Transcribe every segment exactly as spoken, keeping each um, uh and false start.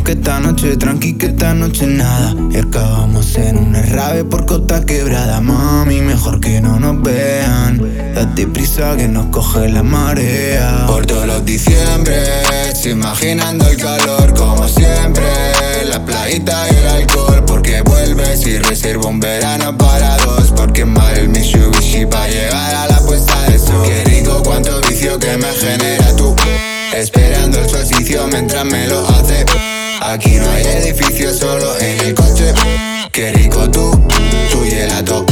Dijimos que esta noche tranqui, que esta noche nada, y acabamos en una rave por Costa Quebrada. Mami, mejor que no nos vean, date prisa que nos coge la marea. Por todos los diciembres, imaginando el calor como siempre, la playita y el alcohol, porque vuelves y reservo un verano para dos, por quemar el Mitsubishi pa' llegar a la puesta de sol. Qué rico cuánto vicio que me genera tú, esperando el solsticio mientras me lo hace. Aquí no hay edificio, solo en el coche. Qué rico tú, tú y el ato.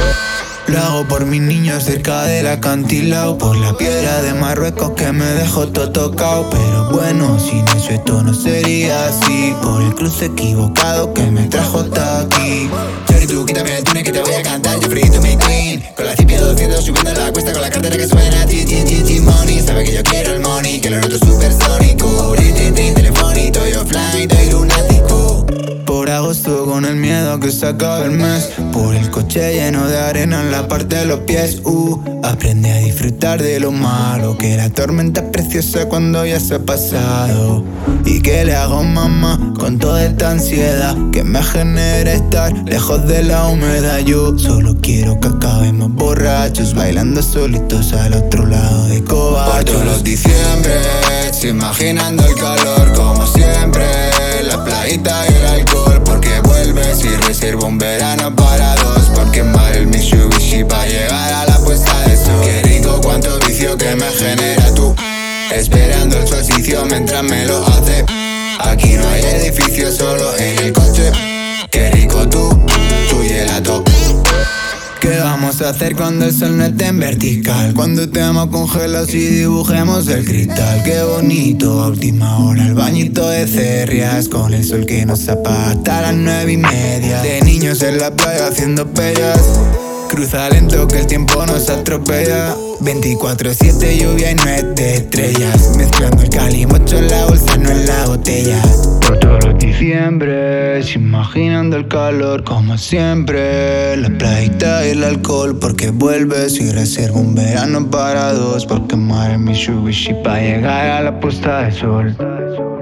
Lo hago por mis niños cerca del acantilado, por la piedra de Marruecos que me dejó todo tocado. Pero bueno, sin eso esto no sería así, por el cruce equivocado que me trajo hasta aquí. Chori, tú quítame el tune que te voy a cantar, yo frito mi queen, con la cipia doscientos subiendo la cuesta, con la cartera que suena ti, ti, ti, ti, money. Sabe que yo quiero el money, que lo noto supersónico. Rin, tin, tin, telefonito, yo fly, estoy lunático. Por agosto con el miedo que se acabe el mes, por el coche lleno de arena en la parte de los pies. Uh, aprende a disfrutar de lo malo, que la tormenta es preciosa cuando ya se ha pasado. Y que le hago mamá con toda esta ansiedad que me genera estar lejos de la humedad. Yo solo quiero que acabemos borrachos, bailando solitos al otro lado de Coba. Por todos los diciembres, imaginando el calor como siempre, la playita y el alcohol, porque vuelves y reservo un verano para dos, por quemar el Mitsubishi pa' llegar a la puesta de sol. Qué rico cuánto vicio que me genera tú, esperando el solsticio mientras me lo hace. Aquí no hay edificio, solo en el coche. Qué rico tú, tú y el ato. ¿Qué vamos a hacer cuando el sol no esté en vertical? Cuando estemos congelados y dibujemos el cristal. Qué bonito, a última hora el bañito de Cerrias, con el sol que nos apaga hasta las nueve y media. De niños en la playa haciendo pellas, cruza lento que el tiempo nos atropella. veinticuatro siete lluvia y no es de estrellas, mezclando el calimocho en la bolsa, no en la botella. Por todos los diciembres, imaginando el calor como siempre, la playita y el alcohol, porque vuelves y reservo un verano para dos, por quemar el Mitsubishi pa' llegar a la puesta de sol.